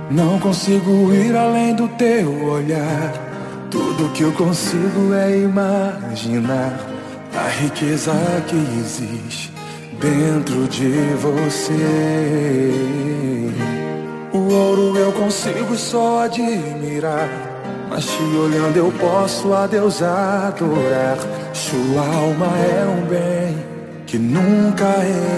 Não consigo ir além do teu olhar. Tudo que eu consigo é imaginar a riqueza que existe dentro de você. O ouro eu consigo só admirar, mas te olhando eu posso a Deus adorar. Sua alma é um bem que nunca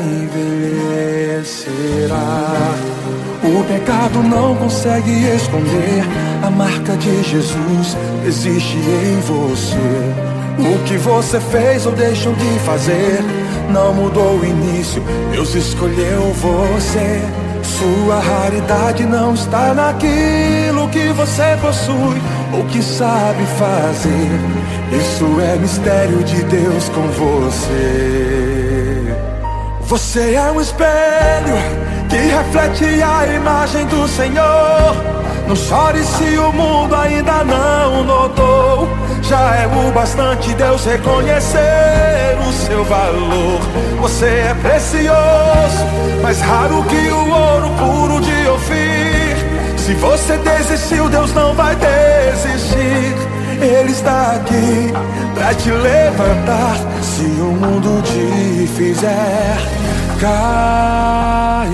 envelhecerá. O pecado não consegue esconder a marca de Jesus existe em você. O que você fez ou deixou de fazer não mudou o início, Deus escolheu você. Sua raridade não está naquilo que você possui ou que sabe fazer. Isso é mistério de Deus com você. Você é um espelho que reflete a imagem do Senhor. Não chore se o mundo ainda não notou. Já é o bastante Deus reconhecer o seu valor. Você é precioso, mais raro que o ouro puro de Ofir. Se você desistiu, Deus não vai desistir. Ele está aqui pra te levantar se o mundo te fizer cair.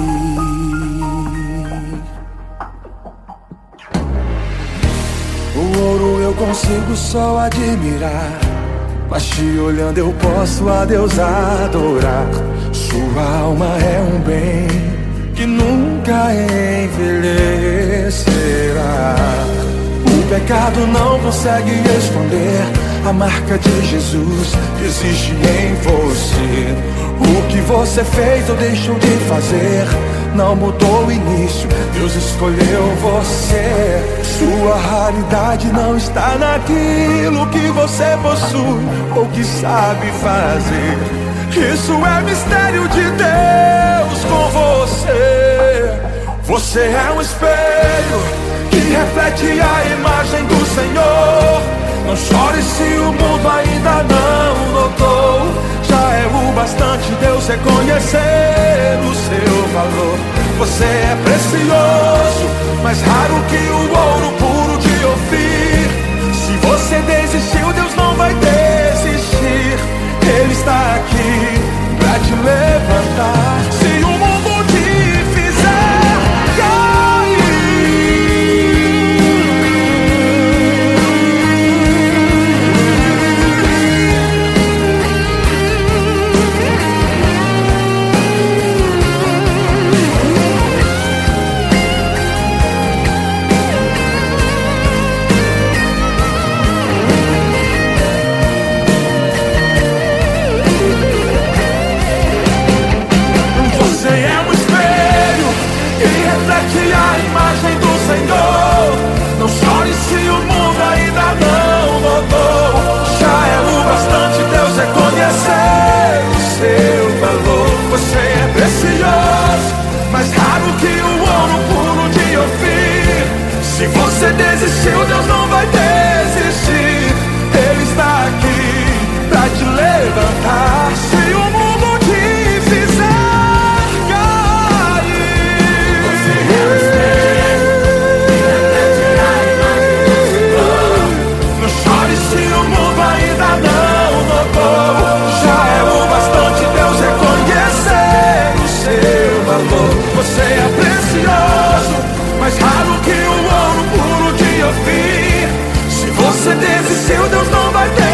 O ouro eu consigo só admirar, mas te olhando eu posso a Deus adorar. Sua alma é um bem que nunca envelhecerá. O pecado não consegue esconder a marca de Jesus que existe em você. O que você fez ou deixou de fazer não mudou o início, Deus escolheu você. Sua raridade não está naquilo que você possui ou que sabe fazer. Isso é mistério de Deus com você. Você é um espelho que reflete a imagem do Senhor. Não chore se o mundo ainda não notou. Já é o bastante Deus reconhecer o seu valor. Você é precioso, mais raro que o ouro puro de Ofir. Se você desistiu, Deus não vai desistir. Ele está aqui pra te levantar se o mundo te fizer cair. Se você desistiu, Deus não vai desistir. Ele está aqui pra te levantar se o mundo te fizer cair. Você é o espelho que reflete a imagem do Senhor. Não chore se o mundo ainda não notou. Já é o bastante Deus reconhecer o seu valor. Você é precioso, mais raro que o ouro puro de Ofir. Se você desistiu, Deus não vai ter.